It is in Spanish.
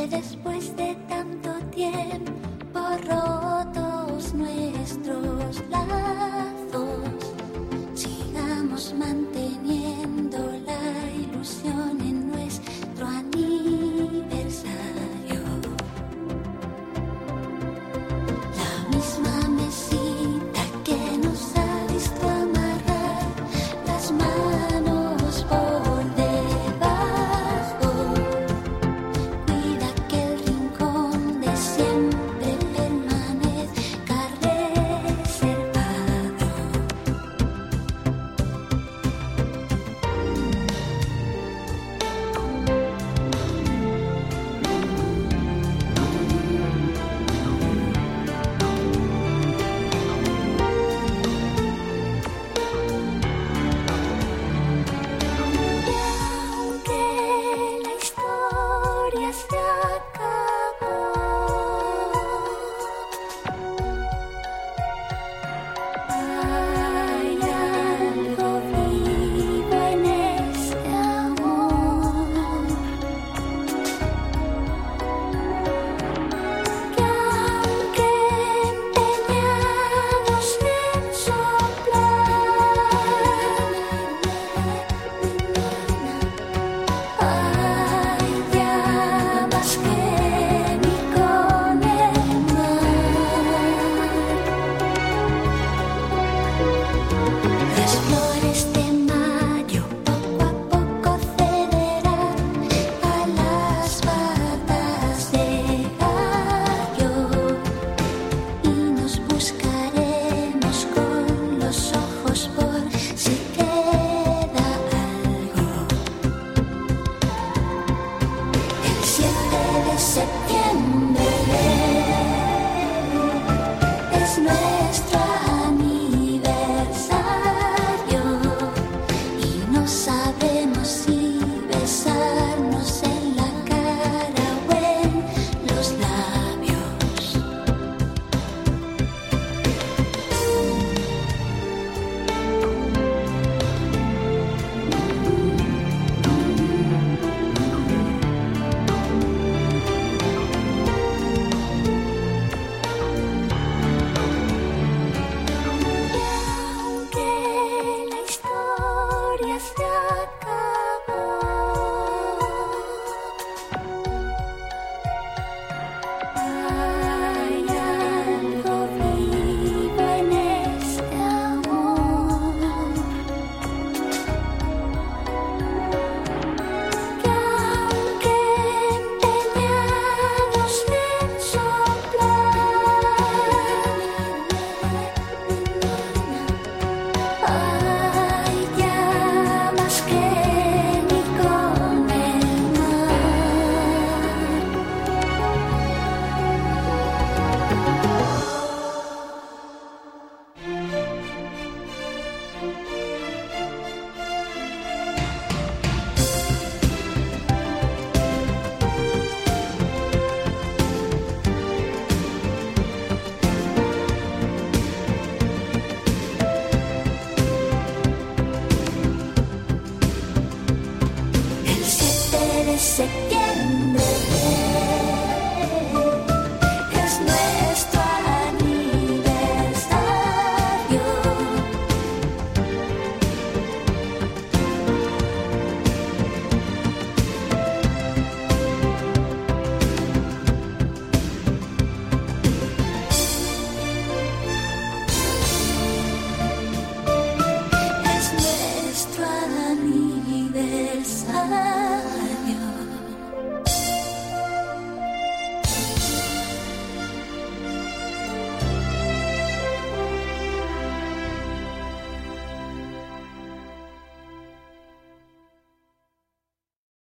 después de tanto tiempo rotos nuestros lazos, sigamos manteniendo la ilusión en nuestro aniversario. La misma mesita que nos ha visto amarrar las manos por debajo, cuida que el rincón de siempre permanezca reservado. Aunque la historia se acabó, hay algo vivo en este amor, que aunque empeñados en soplar, hay llamas que ni con el mar. Las flores de mayo poco a poco cederán a las batas de gallo y nos buscaremos con los ojos por si queda algo. El 7 de septiembre es nuestro aniversario y no sabemos si besarnos en la cara o en los labios. Aunque la historia se acabó, hay algo vivo en este amor, que aunque empeñados en soplar, hay llamas que ni con el mar. El 7 de septiembre